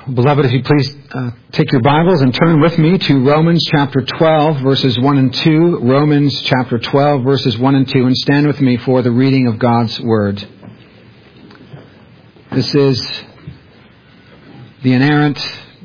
Beloved, if you please take your Bibles and turn with me to Romans chapter 12, verses 1 and 2. Romans chapter 12, verses 1 and 2. And stand with me for the reading of God's Word. This is the inerrant,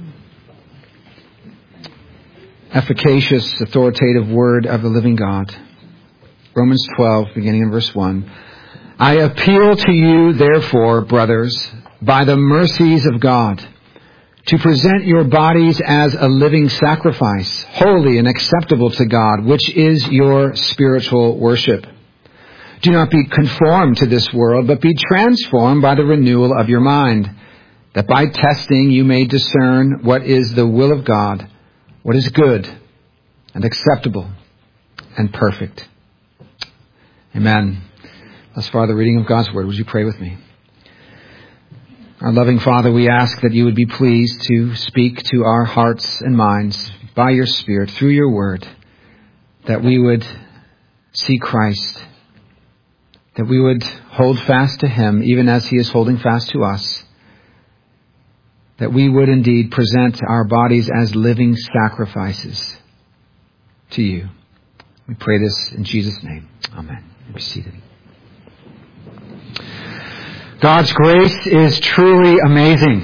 efficacious, authoritative Word of the living God. Romans 12, beginning in verse 1. I appeal to you, therefore, brothers, by the mercies of God, to present your bodies as a living sacrifice, holy and acceptable to God, which is your spiritual worship. Do not be conformed to this world, but be transformed by the renewal of your mind, that by testing you may discern what is the will of God, what is good and acceptable and perfect. Amen. Thus far, the reading of God's Word. Would you pray with me? Our loving Father, we ask that you would be pleased to speak to our hearts and minds by your Spirit through your Word, that we would see Christ, that we would hold fast to him even as he is holding fast to us, that we would indeed present our bodies as living sacrifices to you. We pray this in Jesus' name. Amen. Be seated. God's grace is truly amazing.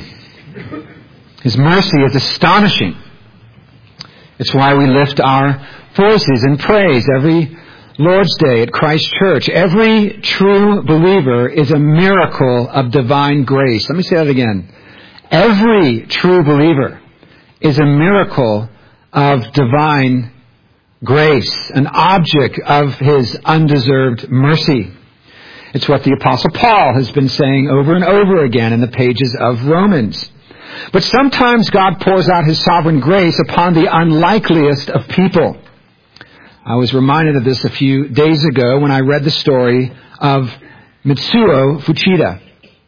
His mercy is astonishing. It's why we lift our voices in praise every Lord's Day at Christ Church. Every true believer is a miracle of divine grace. Let me say that again. Every true believer is a miracle of divine grace, an object of his undeserved mercy. It's what the Apostle Paul has been saying over and over again in the pages of Romans. But sometimes God pours out his sovereign grace upon the unlikeliest of people. I was reminded of this a few days ago when I read the story of Mitsuo Fuchida.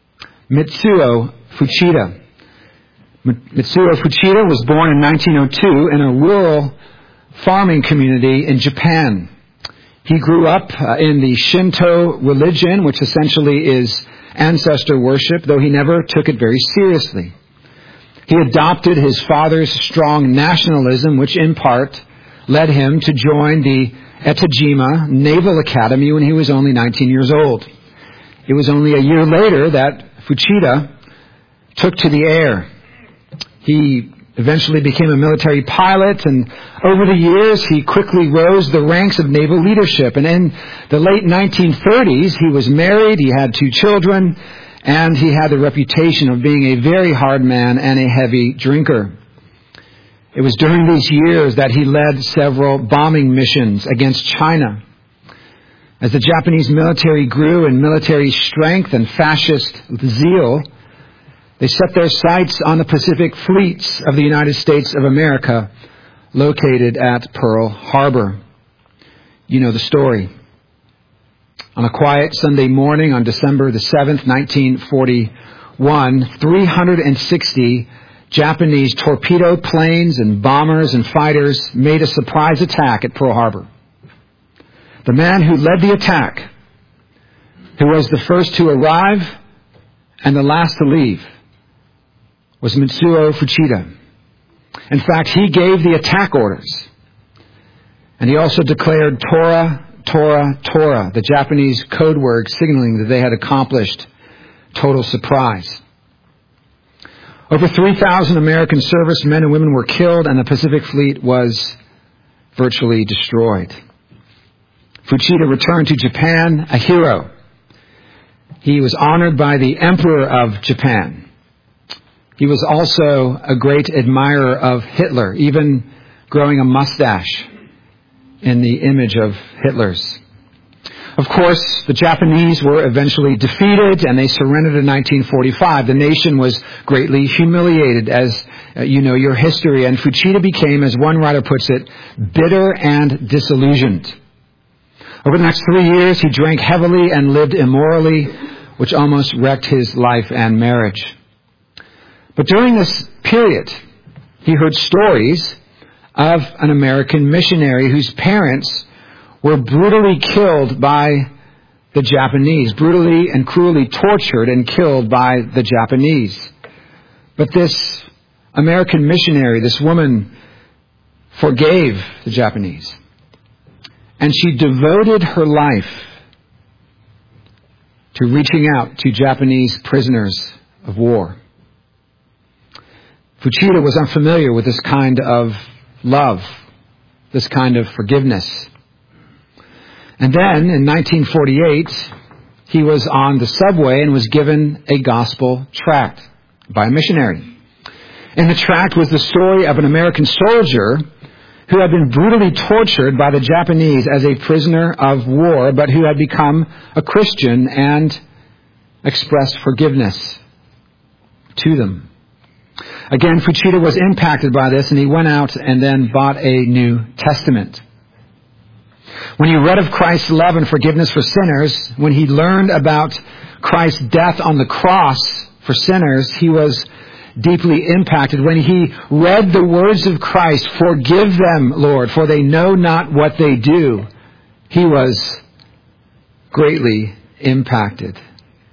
Mitsuo Fuchida. Mitsuo Fuchida was born in 1902 in a rural farming community in Japan. He grew up in the Shinto religion, which essentially is ancestor worship, though he never took it very seriously. He adopted his father's strong nationalism, which in part led him to join the Etajima Naval Academy when he was only 19 years old. It was only a year later that Fuchida took to the air. He eventually became a military pilot, and over the years he quickly rose the ranks of naval leadership. And in the late 1930s, he was married, he had 2 children, and he had the reputation of being a very hard man and a heavy drinker. It was during these years that he led several bombing missions against China. As the Japanese military grew in military strength and fascist zeal, they set their sights on the Pacific fleets of the United States of America, located at Pearl Harbor. You know the story. On a quiet Sunday morning on December the 7th, 1941, 360 Japanese torpedo planes and bombers and fighters made a surprise attack at Pearl Harbor. The man who led the attack, who was the first to arrive and the last to leave, was Mitsuo Fuchida. In fact, he gave the attack orders. And he also declared Tora, Tora, Tora, the Japanese code word signaling that they had accomplished total surprise. Over 3,000 American servicemen and women were killed, and the Pacific Fleet was virtually destroyed. Fuchida returned to Japan a hero. He was honored by the Emperor of Japan. He was also a great admirer of Hitler, even growing a mustache in the image of Hitler's. Of course, the Japanese were eventually defeated and they surrendered in 1945. The nation was greatly humiliated, as you know your history, and Fuchida became, as one writer puts it, bitter and disillusioned. Over the next 3 years, he drank heavily and lived immorally, which almost wrecked his life and marriage. But during this period, he heard stories of an American missionary whose parents were brutally killed by the Japanese, brutally and cruelly tortured and killed by the Japanese. But this American missionary, this woman forgave the Japanese. And she devoted her life to reaching out to Japanese prisoners of war. Fuchida was unfamiliar with this kind of love, this kind of forgiveness. And then, in 1948, he was on the subway and was given a gospel tract by a missionary. In the tract was the story of an American soldier who had been brutally tortured by the Japanese as a prisoner of war, but who had become a Christian and expressed forgiveness to them. Again, Fuchida was impacted by this, and he went out and then bought a New Testament. When he read of Christ's love and forgiveness for sinners, when he learned about Christ's death on the cross for sinners, he was deeply impacted. When he read the words of Christ, "Forgive them, Lord, for they know not what they do," he was greatly impacted.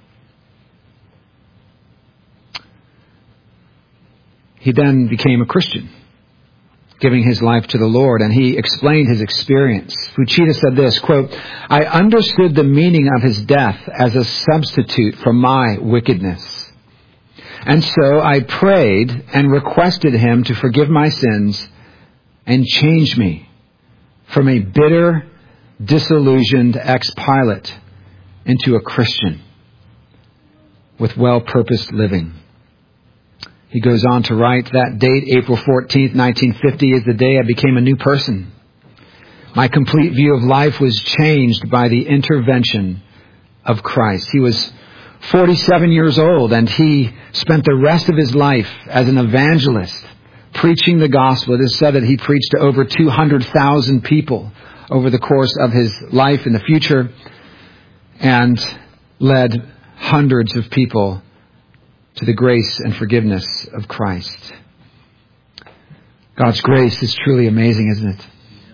He then became a Christian, giving his life to the Lord, and he explained his experience. Fuchida said this, quote, "I understood the meaning of his death as a substitute for my wickedness. And so I prayed and requested him to forgive my sins and change me from a bitter, disillusioned ex-pilot into a Christian with well-purposed living." He goes on to write, "That date, April 14th, 1950, is the day I became a new person. My complete view of life was changed by the intervention of Christ." He was 47 years old, and he spent the rest of his life as an evangelist, preaching the gospel. It is said that he preached to over 200,000 people over the course of his life in the future, and led hundreds of people to the grace and forgiveness of Christ. God's grace is truly amazing, isn't it?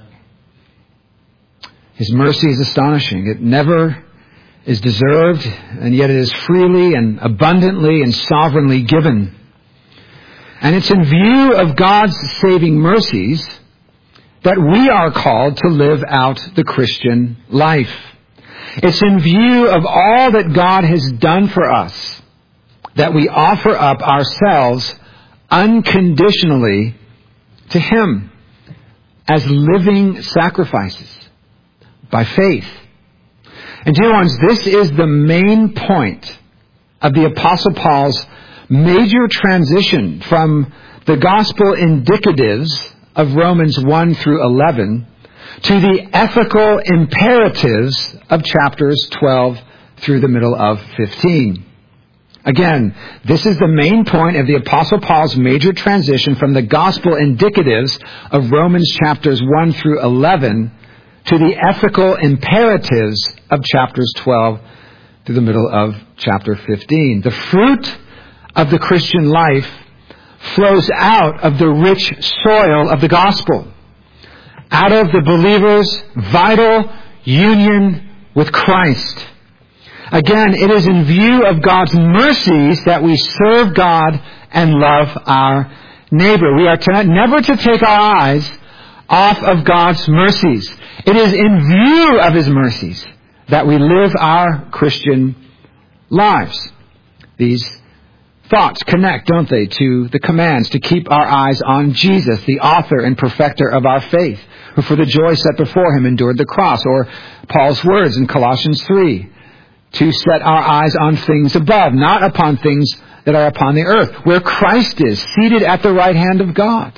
His mercy is astonishing. It never is deserved, and yet it is freely and abundantly and sovereignly given. And it's in view of God's saving mercies that we are called to live out the Christian life. It's in view of all that God has done for us that we offer up ourselves unconditionally to Him as living sacrifices by faith. And dear ones, this is the main point of the Apostle Paul's major transition from the gospel indicatives of Romans 1 through 11 to the ethical imperatives of chapters 12 through the middle of 15. Again, this is the main point of the Apostle Paul's major transition from the gospel indicatives of Romans chapters 1 through 11 to the ethical imperatives of chapters 12 through the middle of chapter 15. The fruit of the Christian life flows out of the rich soil of the gospel, out of the believer's vital union with Christ. Again, it is in view of God's mercies that we serve God and love our neighbor. We are never to take our eyes off of God's mercies. It is in view of His mercies that we live our Christian lives. These thoughts connect, don't they, to the commands to keep our eyes on Jesus, the author and perfecter of our faith, who for the joy set before Him endured the cross, or Paul's words in Colossians 3, to set our eyes on things above, not upon things that are upon the earth, where Christ is, seated at the right hand of God.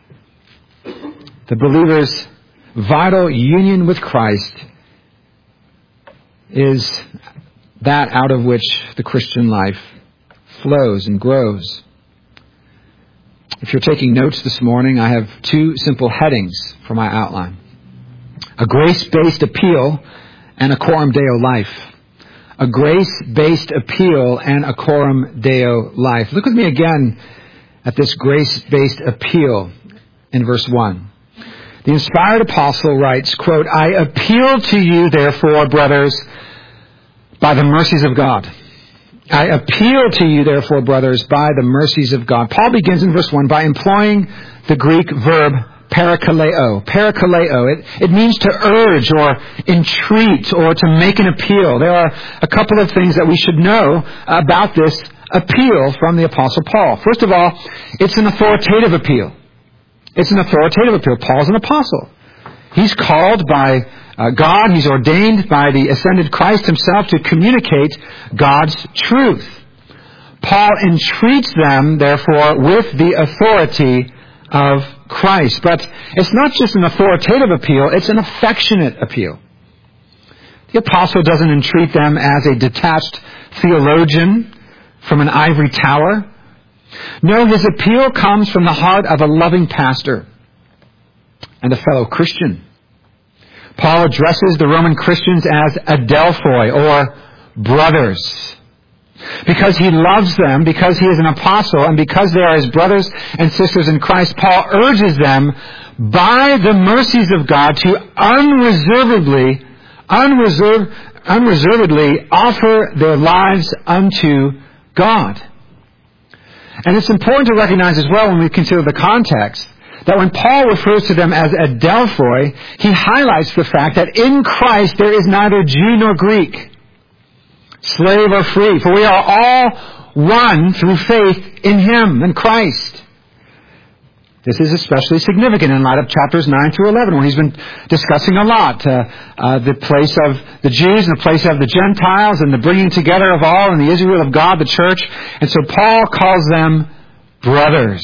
The believer's vital union with Christ is that out of which the Christian life flows and grows. If you're taking notes this morning, I have two simple headings for my outline: a grace-based appeal and a coram Deo life. A grace-based appeal and a coram Deo life. Look with me again at this grace-based appeal in verse 1. The inspired apostle writes, quote, "I appeal to you, therefore, brothers, by the mercies of God." I appeal to you, therefore, brothers, by the mercies of God. Paul begins in verse 1 by employing the Greek verb parakaleo. Parakaleo. It means to urge or entreat or to make an appeal. There are a couple of things that we should know about this appeal from the Apostle Paul. First of all, it's an authoritative appeal. It's an authoritative appeal. Paul's an apostle. He's called by God. He's ordained by the ascended Christ himself to communicate God's truth. Paul entreats them, therefore, with the authority of Christ. But it's not just an authoritative appeal, it's an affectionate appeal. The apostle doesn't entreat them as a detached theologian from an ivory tower. No, his appeal comes from the heart of a loving pastor and a fellow Christian. Paul addresses the Roman Christians as adelphoi, or brothers. Because he loves them, because he is an apostle, and because they are his brothers and sisters in Christ, Paul urges them by the mercies of God to unreservedly offer their lives unto God. And it's important to recognize as well, when we consider the context, that when Paul refers to them as adelphoi, he highlights the fact that in Christ there is neither Jew nor Greek, slave or free, for we are all one through faith in him, in Christ. This is especially significant in light of chapters 9 through 11, where he's been discussing a lot the place of the Jews and the place of the Gentiles and the bringing together of all in the Israel of God, the church. And so Paul calls them brothers.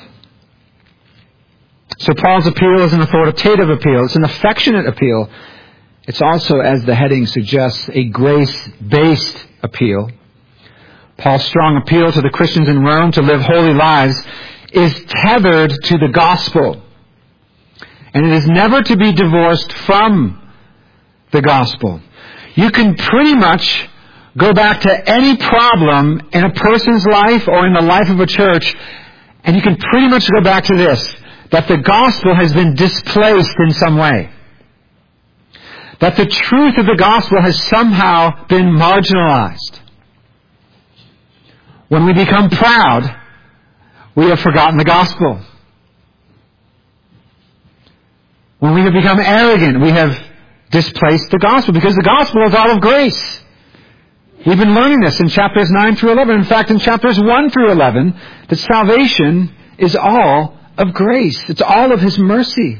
So Paul's appeal is an authoritative appeal. It's an affectionate appeal. It's also, as the heading suggests, a grace-based appeal. Paul's strong appeal to the Christians in Rome to live holy lives is tethered to the gospel. And it is never to be divorced from the gospel. You can pretty much go back to any problem in a person's life or in the life of a church, and you can pretty much go back to this, that the gospel has been displaced in some way. That the truth of the gospel has somehow been marginalized. When we become proud, we have forgotten the gospel. When we have become arrogant, we have displaced the gospel, because the gospel is all of grace. We've been learning this in chapters 9 through 11. In fact, in chapters 1 through 11, that salvation is all of grace. It's all of his mercy.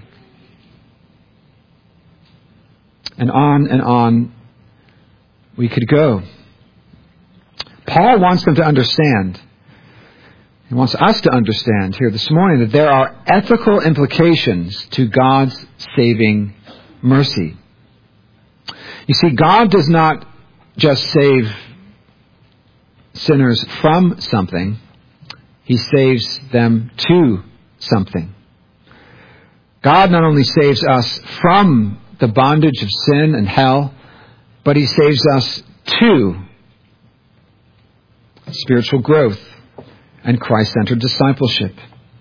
And on we could go. Paul wants them to understand, he wants us to understand here this morning, that there are ethical implications to God's saving mercy. You see, God does not just save sinners from something, he saves them to something. God not only saves us from the bondage of sin and hell, but he saves us to spiritual growth and Christ-centered discipleship.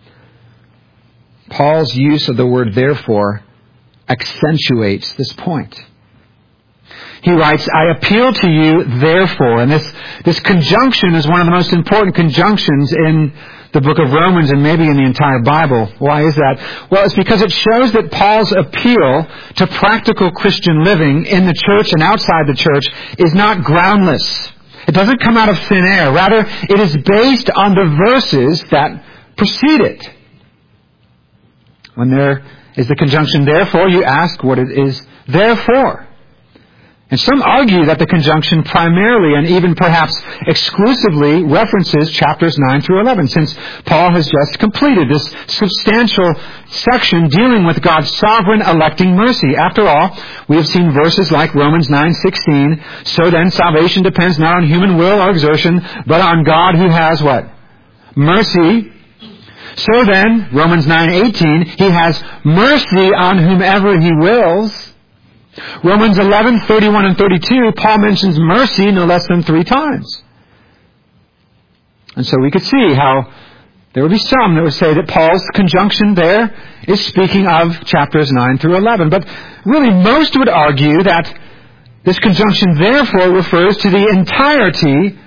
Paul's use of the word therefore accentuates this point. He writes, I appeal to you therefore, and this conjunction is one of the most important conjunctions in the book of Romans and maybe in the entire Bible. Why is that? Well, it's because it shows that Paul's appeal to practical Christian living in the church and outside the church is not groundless. It doesn't come out of thin air. Rather, it is based on the verses that precede it. When there is the conjunction therefore, you ask what it is therefore. And some argue that the conjunction primarily and even perhaps exclusively references chapters 9 through 11, since Paul has just completed this substantial section dealing with God's sovereign electing mercy. After all, we have seen verses like Romans 9:16, so then salvation depends not on human will or exertion, but on God who has what? Mercy. So then, Romans 9:18, he has mercy on whomever he wills. Romans 11:31 and 32, Paul mentions mercy no less than 3 times. And so we could see how there would be some that would say that Paul's conjunction there is speaking of chapters 9 through 11. But really, most would argue that this conjunction therefore refers to the entirety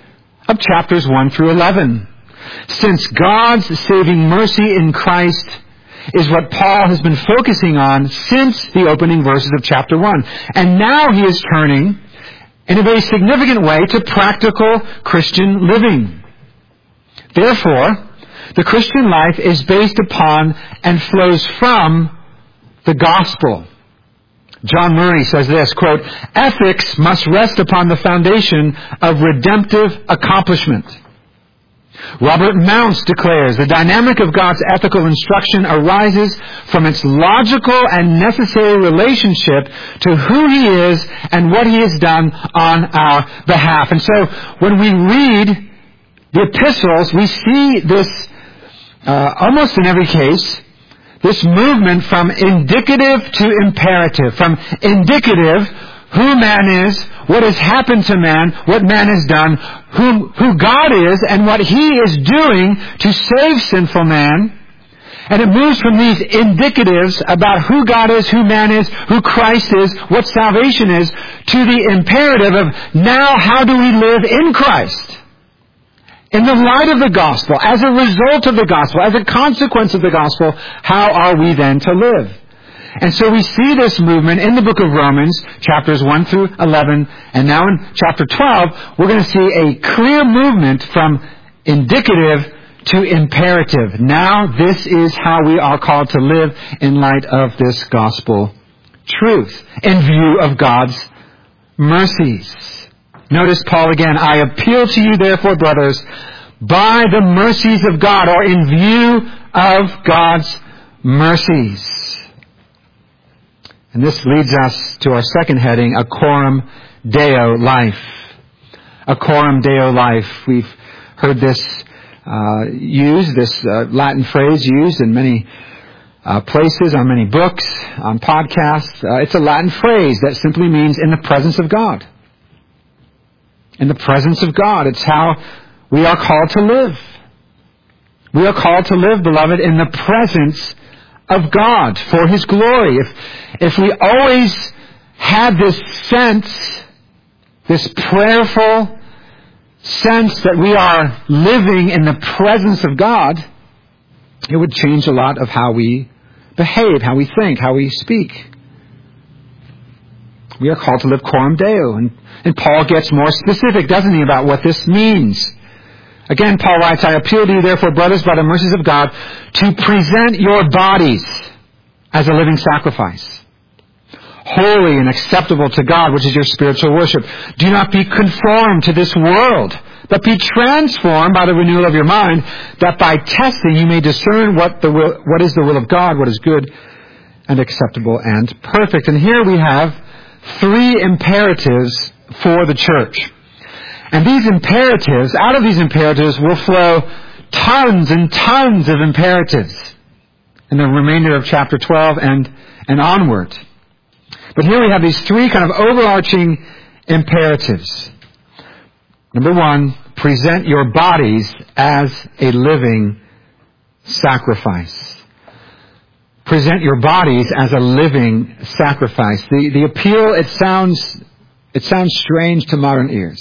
of chapters 1 through 11. Since God's saving mercy in Christ is what Paul has been focusing on since the opening verses of chapter 1. And now he is turning in a very significant way to practical Christian living. Therefore, the Christian life is based upon and flows from the gospel. John Murray says this, quote, "Ethics must rest upon the foundation of redemptive accomplishment." Robert Mounce declares, "The dynamic of God's ethical instruction arises from its logical and necessary relationship to who He is and what He has done on our behalf." And so when we read the epistles, we see this, almost in every case, this movement from indicative to imperative. From indicative, who man is, what has happened to man, what man has done, who God is, and what He is doing to save sinful man. And it moves from these indicatives about who God is, who man is, who Christ is, what salvation is, to the imperative of now how do we live in Christ? In the light of the gospel, as a result of the gospel, as a consequence of the gospel, how are we then to live? And so we see this movement in the book of Romans, chapters 1 through 11, and now in chapter 12, we're going to see a clear movement from indicative to imperative. Now this is how we are called to live in light of this gospel truth, in view of God's mercies. Notice Paul again, "I appeal to you therefore, brothers, by the mercies of God," or in view of God's mercies. And this leads us to our second heading, a coram Deo life. A coram Deo life. We've heard this used, this Latin phrase used in many places, on many books, on podcasts. It's a Latin phrase that simply means in the presence of God. In the presence of God. It's how we are called to live. We are called to live, beloved, in the presence of God for His glory. If we always had this sense, this prayerful sense that we are living in the presence of God, it would change a lot of how we behave, how we think, how we speak. We are called to live coram Deo. And Paul gets more specific, doesn't he, about what this means. Again, Paul writes, "I appeal to you, therefore, brothers, by the mercies of God, to present your bodies as a living sacrifice, holy and acceptable to God, which is your spiritual worship. Do not be conformed to this world, but be transformed by the renewal of your mind, that by testing you may discern what is the will of God, what is good and acceptable and perfect." And here we have three imperatives for the church. And these imperatives, out of these imperatives will flow tons and tons of imperatives in the remainder of chapter 12 and onward. But here we have these three kind of overarching imperatives. Number one, present your bodies as a living sacrifice. Present your bodies as a living sacrifice. The appeal, it sounds strange to modern ears.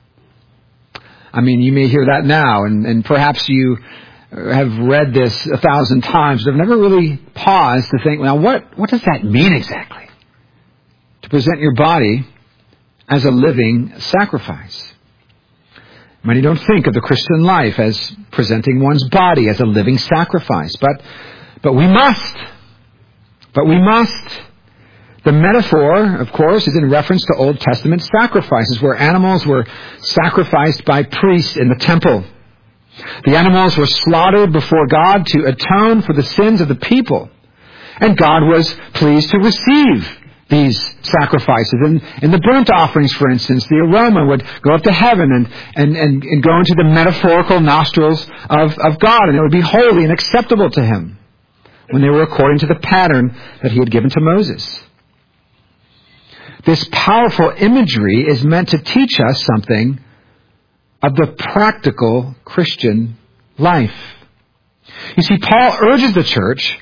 I mean, you may hear that now, and perhaps you have read this 1,000 times, but have never really paused to think, well, what does that mean exactly? To present your body as a living sacrifice. Many don't think of the Christian life as presenting one's body as a living sacrifice, but we must. But we must. The metaphor, of course, is in reference to Old Testament sacrifices, where animals were sacrificed by priests in the temple. The animals were slaughtered before God to atone for the sins of the people. And God was pleased to receive these sacrifices. In the burnt offerings, for instance, the aroma would go up to heaven and go into the metaphorical nostrils of God, and it would be holy and acceptable to Him when they were according to the pattern that He had given to Moses. This powerful imagery is meant to teach us something of the practical Christian life. You see, Paul urges the church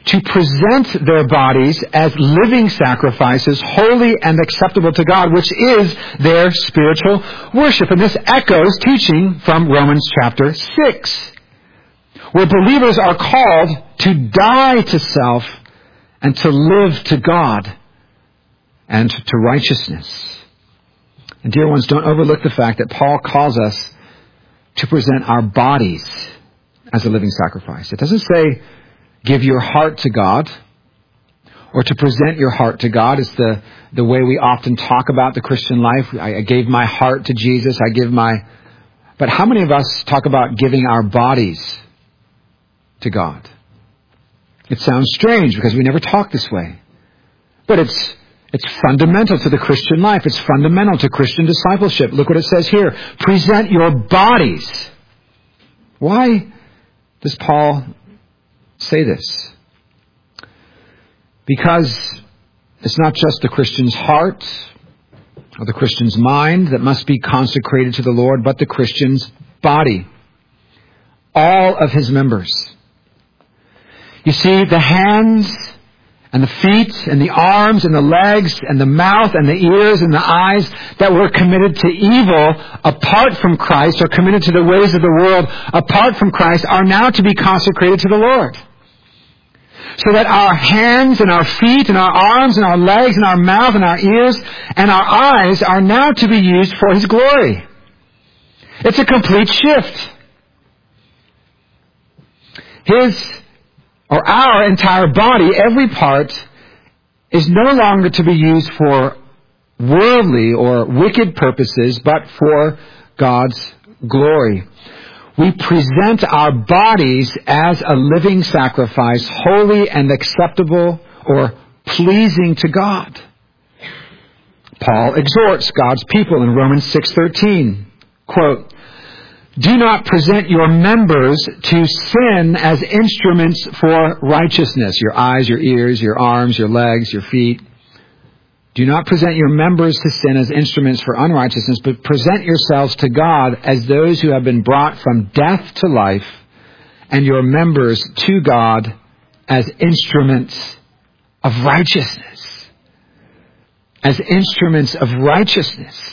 to present their bodies as living sacrifices, holy and acceptable to God, which is their spiritual worship. And this echoes teaching from Romans chapter 6, where believers are called to die to self and to live to God and to righteousness. And dear ones, don't overlook the fact that Paul calls us to present our bodies as a living sacrifice. It doesn't say give your heart to God, or to present your heart to God. It's the way we often talk about the Christian life. I gave my heart to Jesus. But how many of us talk about giving our bodies to God? It sounds strange because we never talk this way. But it's fundamental to the Christian life. It's fundamental to Christian discipleship. Look what it says here. Present your bodies. Why does Paul say this? Because it's not just the Christian's heart or the Christian's mind that must be consecrated to the Lord, but the Christian's body. All of his members. You see, the hands and the feet and the arms and the legs and the mouth and the ears and the eyes that were committed to evil apart from Christ, or committed to the ways of the world apart from Christ, are now to be consecrated to the Lord. So that our hands and our feet and our arms and our legs and our mouth and our ears and our eyes are now to be used for His glory. It's a complete shift. Our entire body, every part, is no longer to be used for worldly or wicked purposes, but for God's glory. We present our bodies as a living sacrifice, holy and acceptable or pleasing to God. Paul exhorts God's people in Romans 6:13, quote, "Do not present your members to sin as instruments for righteousness." Your eyes, your ears, your arms, your legs, your feet. "Do not present your members to sin as instruments for unrighteousness, but present yourselves to God as those who have been brought from death to life, and your members to God as instruments of righteousness." As instruments of righteousness.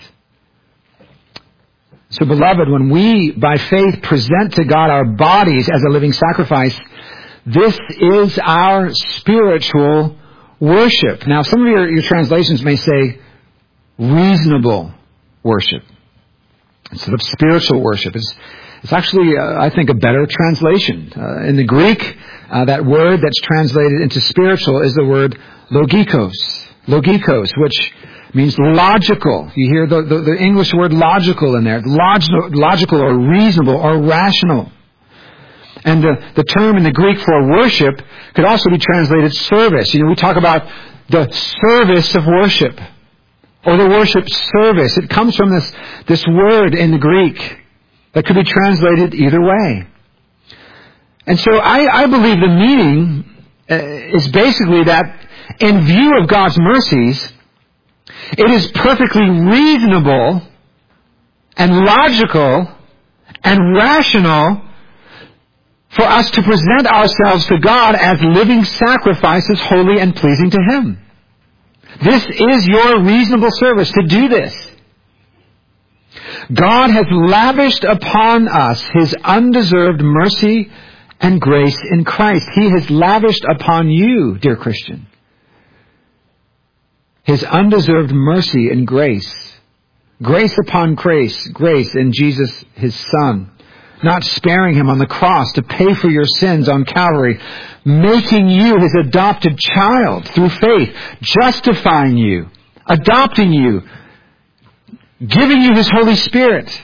So, beloved, when we, by faith, present to God our bodies as a living sacrifice, this is our spiritual worship. Now, some of your translations may say reasonable worship instead of spiritual worship. It's actually, I think, a better translation. In the Greek, that word that's translated into spiritual is the word logikos. Logikos, which means logical. You hear the English word logical in there. Logical or reasonable or rational. And the term in the Greek for worship could also be translated service. We talk about the service of worship, or the worship service. It comes from this word in the Greek that could be translated either way. And so I believe the meaning is basically that in view of God's mercies, it is perfectly reasonable and logical and rational for us to present ourselves to God as living sacrifices, holy and pleasing to Him. This is your reasonable service, to do this. God has lavished upon us His undeserved mercy and grace in Christ. He has lavished upon you, dear Christian, His undeserved mercy and grace. Grace upon grace in Jesus, His Son. Not sparing Him on the cross to pay for your sins on Calvary. Making you His adopted child through faith. Justifying you. Adopting you. Giving you His Holy Spirit.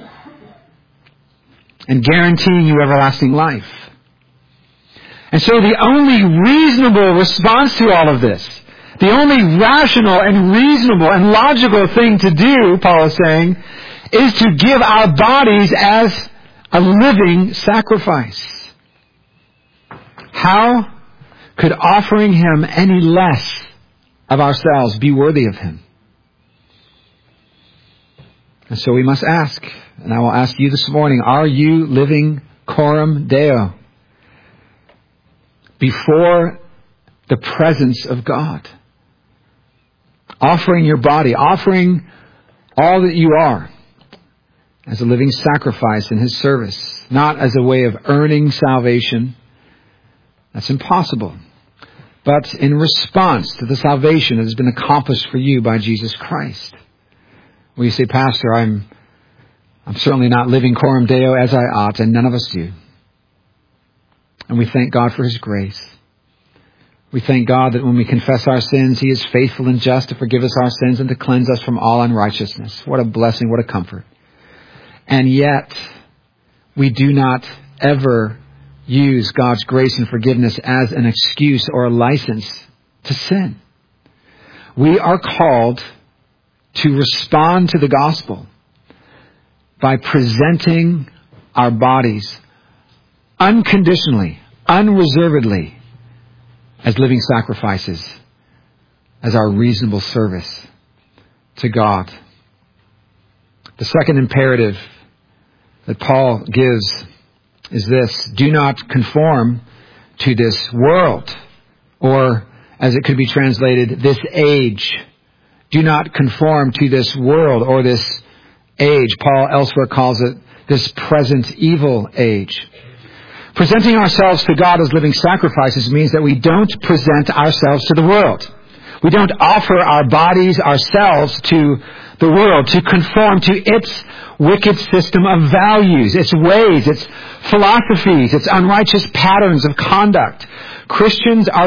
And guaranteeing you everlasting life. And so the only reasonable response to all of this, the only rational and reasonable and logical thing to do, Paul is saying, is to give our bodies as a living sacrifice. How could offering Him any less of ourselves be worthy of Him? And so we must ask, and I will ask you this morning, are you living coram Deo? before the presence of God. Offering your body, offering all that you are as a living sacrifice in His service, not as a way of earning salvation. That's impossible. But in response to the salvation that has been accomplished for you by Jesus Christ. Well, you say, Pastor, I'm certainly not living coram Deo as I ought, and none of us do. And we thank God for His grace. We thank God that when we confess our sins, He is faithful and just to forgive us our sins and to cleanse us from all unrighteousness. What a blessing, what a comfort. And yet, we do not ever use God's grace and forgiveness as an excuse or a license to sin. We are called to respond to the gospel by presenting our bodies unconditionally, unreservedly, as living sacrifices, as our reasonable service to God. The second imperative that Paul gives is this: do not conform to this world, or as it could be translated, this age. Do not conform to this world or this age. Paul elsewhere calls it this present evil age. Presenting ourselves to God as living sacrifices means that we don't present ourselves to the world. We don't offer our bodies, ourselves, to the world to conform to its wicked system of values, its ways, its philosophies, its unrighteous patterns of conduct. Christians are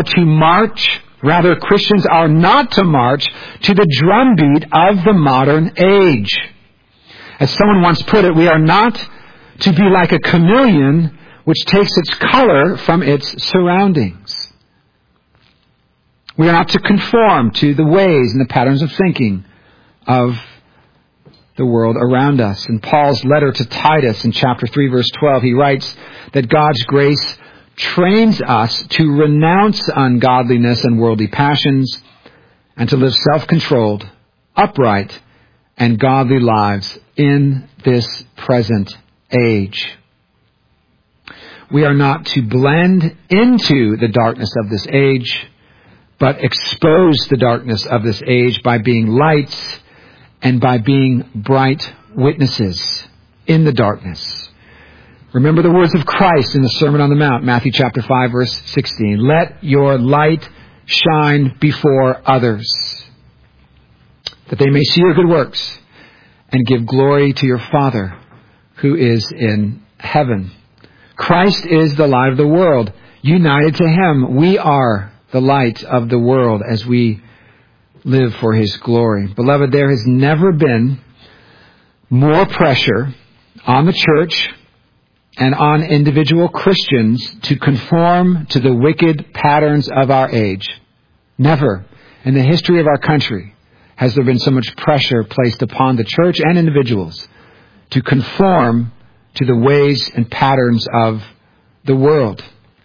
not to march to the drumbeat of the modern age. As someone once put it, we are not to be like a chameleon which takes its color from its surroundings. We are not to conform to the ways and the patterns of thinking of the world around us. In Paul's letter to Titus in chapter 3, verse 12, he writes that God's grace trains us to renounce ungodliness and worldly passions and to live self-controlled, upright, and godly lives in this present age. We are not to blend into the darkness of this age, but expose the darkness of this age by being lights and by being bright witnesses in the darkness. Remember the words of Christ in the Sermon on the Mount, Matthew chapter 5, verse 16. Let your light shine before others, that they may see your good works and give glory to your Father who is in heaven. Christ is the light of the world. United to Him, we are the light of the world as we live for His glory. Beloved, there has never been more pressure on the church and on individual Christians to conform to the wicked patterns of our age. Never in the history of our country has there been so much pressure placed upon the church and individuals to conform to the ways and patterns of the world.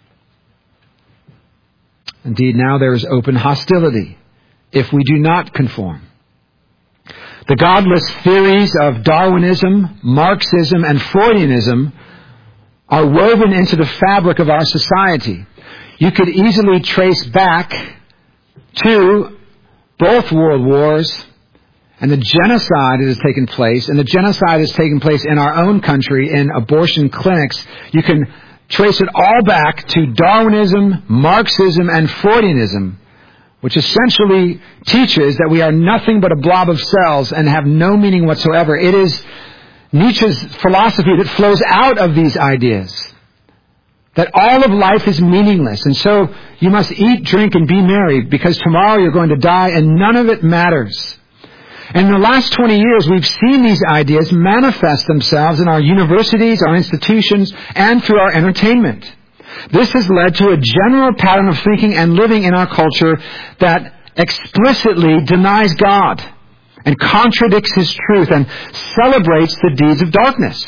Indeed, now there is open hostility if we do not conform. The godless theories of Darwinism, Marxism, and Freudianism are woven into the fabric of our society. You could easily trace back to both world wars and the genocide that has taken place, and the genocide has taken place in our own country in abortion clinics. You can trace it all back to Darwinism, Marxism, and Freudianism, which essentially teaches that we are nothing but a blob of cells and have no meaning whatsoever. It is Nietzsche's philosophy that flows out of these ideas, that all of life is meaningless, and so you must eat, drink, and be merry, because tomorrow you're going to die and none of it matters. And in the last 20 years, we've seen these ideas manifest themselves in our universities, our institutions, and through our entertainment. This has led to a general pattern of thinking and living in our culture that explicitly denies God and contradicts His truth and celebrates the deeds of darkness.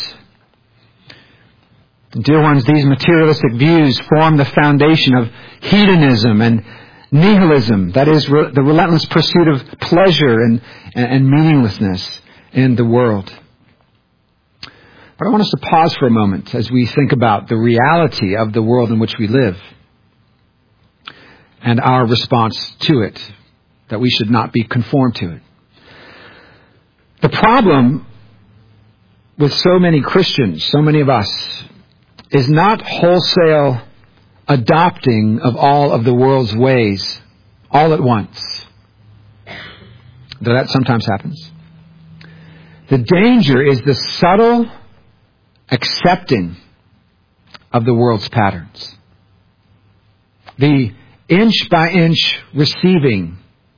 Dear ones, these materialistic views form the foundation of hedonism and nihilism, that is, the relentless pursuit of pleasure and meaninglessness in the world. But I want us to pause for a moment as we think about the reality of the world in which we live. and our response to it, that we should not be conformed to it. The problem with so many Christians, so many of us, is not wholesale adopting of all of the world's ways all at once, though that sometimes happens. The danger is the subtle accepting of the world's patterns. The inch by inch receiving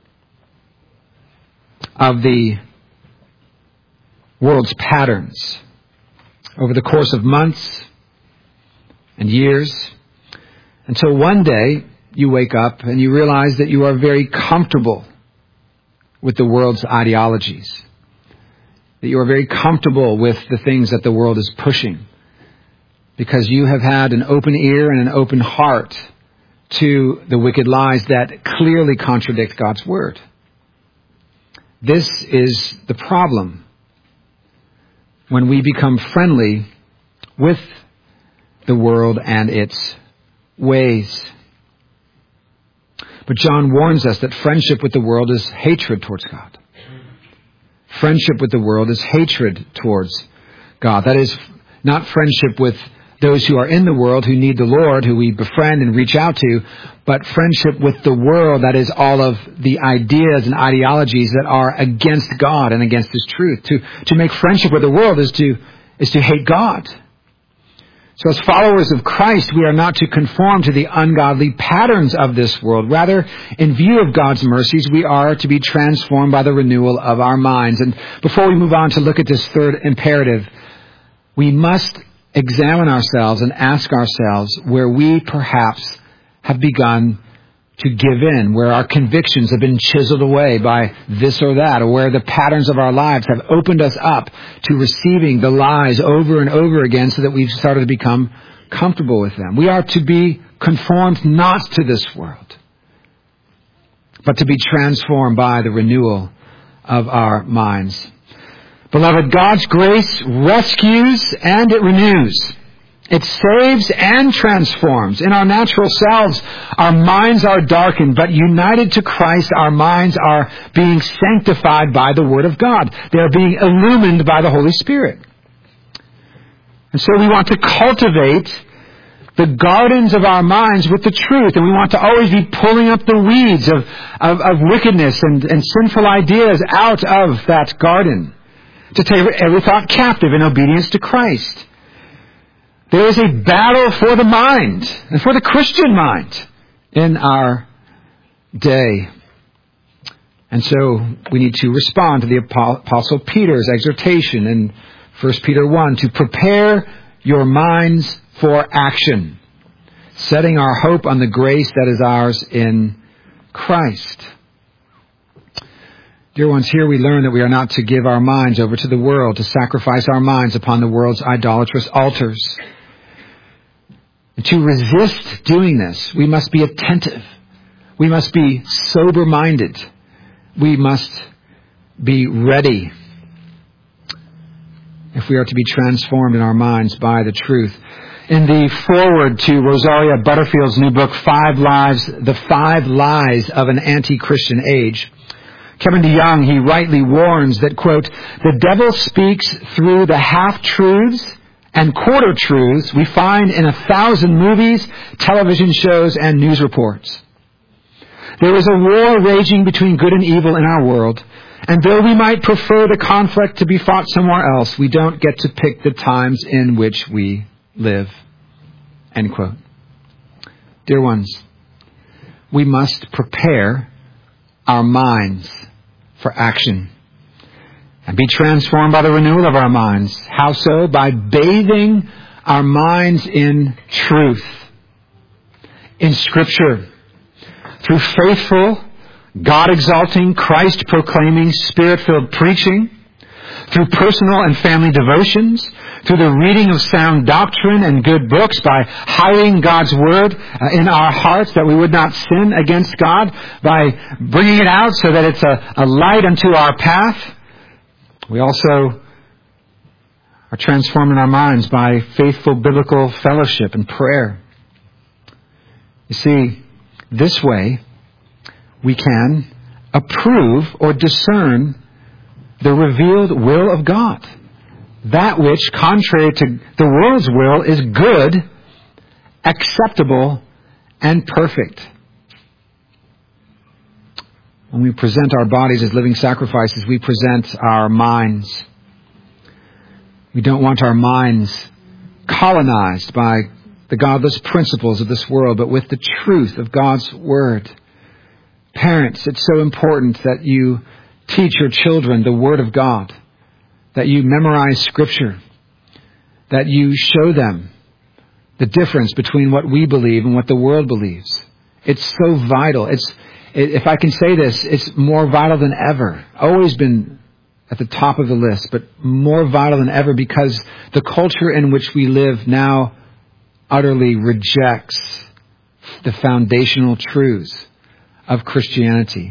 of the world's patterns over the course of months and years, until one day you wake up and you realize that you are very comfortable with the world's ideologies, that you are very comfortable with the things that the world is pushing, because you have had an open ear and an open heart to the wicked lies that clearly contradict God's word. This is the problem when we become friendly with the world and its ways. But John warns us that friendship with the world is hatred towards God. Friendship with the world is hatred towards God. That is not friendship with those who are in the world, who need the Lord, who we befriend and reach out to, but friendship with the world, that is all of the ideas and ideologies that are against God and against His truth. To make friendship with the world is to hate God. So as followers of Christ, we are not to conform to the ungodly patterns of this world. Rather, in view of God's mercies, we are to be transformed by the renewal of our minds. And before we move on to look at this third imperative, we must examine ourselves and ask ourselves where we perhaps have begun to give in, where our convictions have been chiseled away by this or that, or where the patterns of our lives have opened us up to receiving the lies over and over again so that we've started to become comfortable with them. We are to be conformed not to this world, but to be transformed by the renewal of our minds. Beloved, God's grace rescues and it renews. It saves and transforms. In our natural selves, our minds are darkened, but united to Christ, our minds are being sanctified by the Word of God. They are being illumined by the Holy Spirit. And so we want to cultivate the gardens of our minds with the truth, and we want to always be pulling up the weeds of wickedness and sinful ideas out of that garden, to take every thought captive in obedience to Christ. There is a battle for the mind and for the Christian mind in our day. And so we need to respond to the Apostle Peter's exhortation in 1 Peter 1 to prepare your minds for action, setting our hope on the grace that is ours in Christ. Dear ones, here we learn that we are not to give our minds over to the world, to sacrifice our minds upon the world's idolatrous altars. And to resist doing this, we must be attentive. We must be sober-minded. We must be ready if we are to be transformed in our minds by the truth. In the foreword to Rosaria Butterfield's new book, The 5 Lies of an Anti-Christian Age, Kevin DeYoung, he rightly warns that, quote, the devil speaks through the half-truths and quarter-truths we find in 1,000 movies, television shows, and news reports. There is a war raging between good and evil in our world, and though we might prefer the conflict to be fought somewhere else, we don't get to pick the times in which we live. End quote. Dear ones, we must prepare our minds for action and be transformed by the renewal of our minds. How so? By bathing our minds in truth, in Scripture, through faithful, God-exalting, Christ-proclaiming, Spirit-filled preaching, through personal and family devotions, through the reading of sound doctrine and good books, by hiding God's Word in our hearts that we would not sin against God, by bringing it out so that it's a light unto our path. We also are transformed in our minds by faithful biblical fellowship and prayer. You see, this way, we can approve or discern the revealed will of God. That which, contrary to the world's will, is good, acceptable, and perfect. When we present our bodies as living sacrifices, we present our minds. We don't want our minds colonized by the godless principles of this world, but with the truth of God's Word. Parents, it's so important that you teach your children the Word of God, that you memorize Scripture, that you show them the difference between what we believe and what the world believes. It's so vital. If I can say this, it's more vital than ever. Always been at the top of the list, but more vital than ever because the culture in which we live now utterly rejects the foundational truths of Christianity.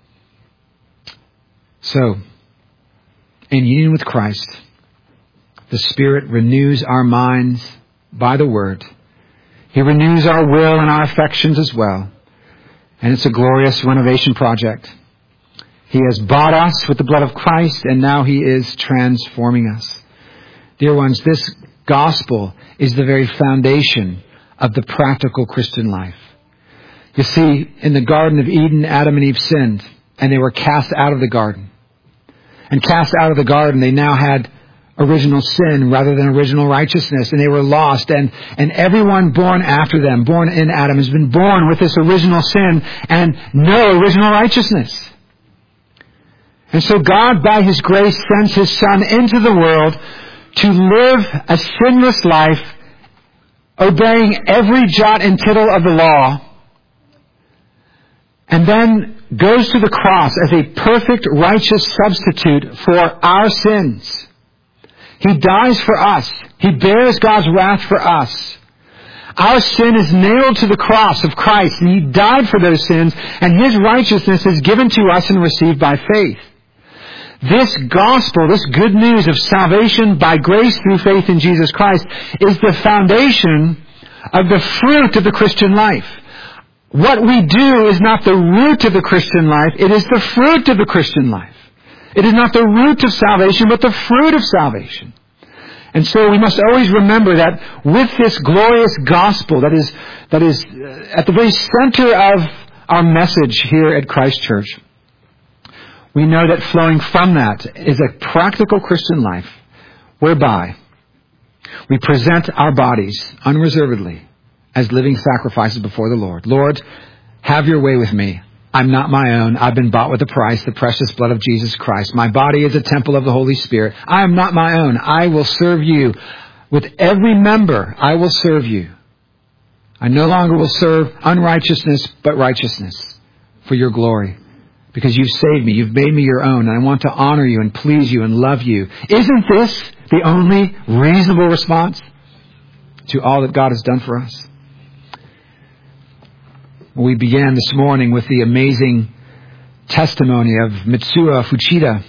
So, in union with Christ, the Spirit renews our minds by the Word. He renews our will and our affections as well. And it's a glorious renovation project. He has bought us with the blood of Christ, and now He is transforming us. Dear ones, this gospel is the very foundation of the practical Christian life. You see, in the Garden of Eden, Adam and Eve sinned, and they were cast out of the garden. And cast out of the garden, they now had original sin rather than original righteousness, and they were lost. And everyone born after them, born in Adam, has been born with this original sin and no original righteousness. And so God, by His grace, sends His Son into the world to live a sinless life, obeying every jot and tittle of the law, and then goes to the cross as a perfect, righteous substitute for our sins. He dies for us. He bears God's wrath for us. Our sin is nailed to the cross of Christ, and He died for those sins, and His righteousness is given to us and received by faith. This gospel, this good news of salvation by grace through faith in Jesus Christ, is the foundation of the fruit of the Christian life. What we do is not the root of the Christian life, it is the fruit of the Christian life. It is not the root of salvation, but the fruit of salvation. And so we must always remember that with this glorious gospel that is at the very center of our message here at Christ Church, we know that flowing from that is a practical Christian life whereby we present our bodies unreservedly as living sacrifices before the Lord. Lord, have your way with me. I'm not my own. I've been bought with a price, the precious blood of Jesus Christ. My body is a temple of the Holy Spirit. I am not my own. I will serve you. With every member, I will serve you. I no longer will serve unrighteousness, but righteousness for your glory. Because you've saved me. You've made me your own. And I want to honor you and please you and love you. Isn't this the only reasonable response to all that God has done for us? We began this morning with the amazing testimony of Mitsuo Fuchida,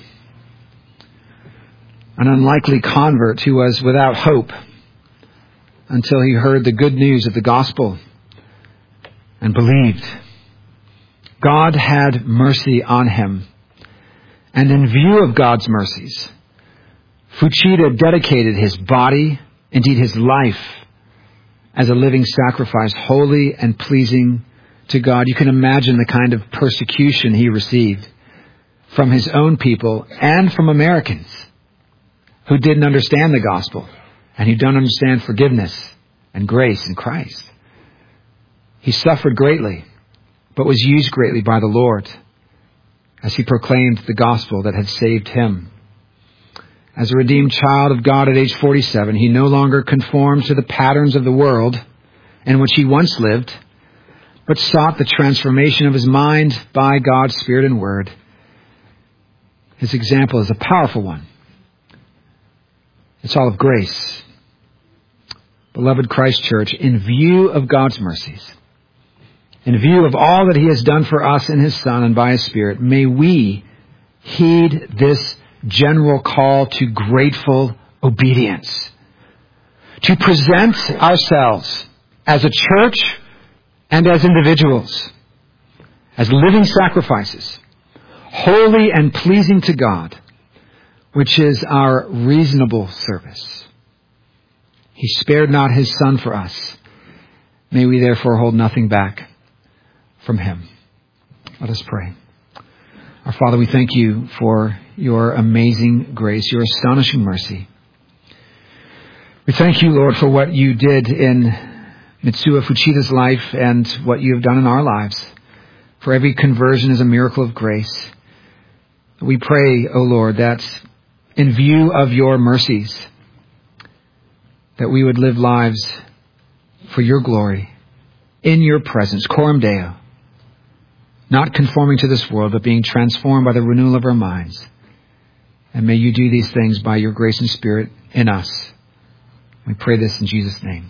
an unlikely convert who was without hope until he heard the good news of the gospel and believed. God had mercy on him. And in view of God's mercies, Fuchida dedicated his body, indeed his life, as a living sacrifice, holy and pleasing to God. You can imagine the kind of persecution he received from his own people and from Americans who didn't understand the gospel and who don't understand forgiveness and grace in Christ. He suffered greatly, but was used greatly by the Lord as he proclaimed the gospel that had saved him. As a redeemed child of God at age 47, he no longer conformed to the patterns of the world in which he once lived, but sought the transformation of his mind by God's Spirit and Word. His example is a powerful one. It's all of grace. Beloved Christ Church, in view of God's mercies, in view of all that He has done for us in His Son and by His Spirit, may we heed this general call to grateful obedience, to present ourselves as a church and as individuals as living sacrifices, holy and pleasing to God, which is our reasonable service. He spared not his Son for us. May we therefore hold nothing back from him. Let us pray. Our Father, we thank you for your amazing grace, your astonishing mercy. We thank you, Lord, for what you did in Mitsuo Fuchida's life and what you have done in our lives. For every conversion is a miracle of grace. We pray, O Lord, that in view of your mercies, that we would live lives for your glory, in your presence, coram Deo, not conforming to this world, but being transformed by the renewal of our minds. And may you do these things by your grace and Spirit in us. We pray this in Jesus' name.